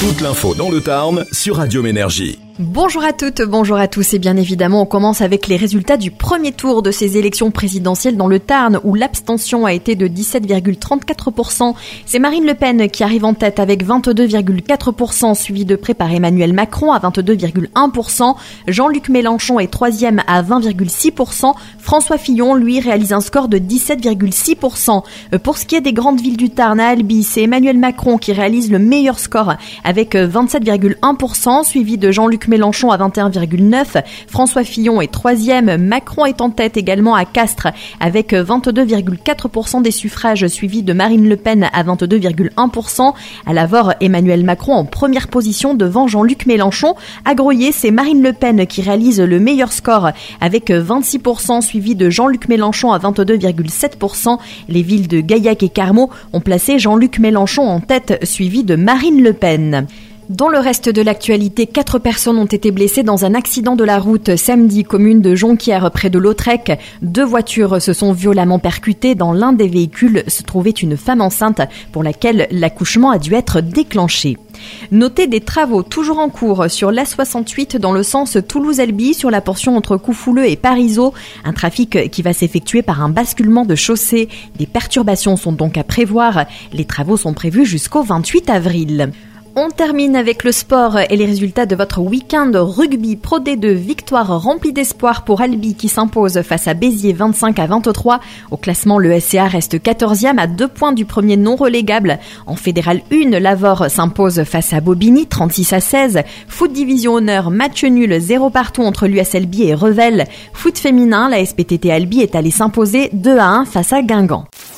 Toute l'info dans le Tarn sur Radio Énergie. Bonjour à toutes, bonjour à tous et bien évidemment on commence avec les résultats du premier tour de ces élections présidentielles dans le Tarn où l'abstention a été de 17,34%. C'est Marine Le Pen qui arrive en tête avec 22,4%, suivi de près par Emmanuel Macron à 22,1%. Jean-Luc Mélenchon est troisième à 20,6%. François Fillon, lui, réalise un score de 17,6%. Pour ce qui est des grandes villes du Tarn, à Albi, c'est Emmanuel Macron qui réalise le meilleur score avec 27,1%, suivi de Jean-Luc Mélenchon à 21,9%. François Fillon est troisième. Macron est en tête également à Castres avec 22,4% des suffrages, suivi de Marine Le Pen à 22,1%. À Lavore, Emmanuel Macron en première position devant Jean-Luc Mélenchon. À Groyer, c'est Marine Le Pen qui réalise le meilleur score avec 26%, suivi de Jean-Luc Mélenchon à 22,7%. Les villes de Gaillac et Carmaux ont placé Jean-Luc Mélenchon en tête, suivi de Marine Le Pen. Dans le reste de l'actualité, 4 personnes ont été blessées dans un accident de la route samedi, commune de Jonquière, près de Lautrec. 2 voitures se sont violemment percutées. Dans l'un des véhicules se trouvait une femme enceinte pour laquelle l'accouchement a dû être déclenché. Notez des travaux toujours en cours sur l'A68 dans le sens Toulouse-Albi sur la portion entre Coufouleux et Parisot. Un trafic qui va s'effectuer par un basculement de chaussée. Des perturbations sont donc à prévoir. Les travaux sont prévus jusqu'au 28 avril. On termine avec le sport et les résultats de votre week-end rugby Pro D2. Victoire remplie d'espoir pour Albi qui s'impose face à Béziers 25-23. Au classement, le SCA reste 14e à 2 points du premier non relégable. En Fédéral 1, Lavore s'impose face à Bobigny 36-16. Foot Division Honneur, match nul 0 partout entre l'US Albi et Revel. Foot féminin, la SPTT Albi est allée s'imposer 2-1 face à Guingamp.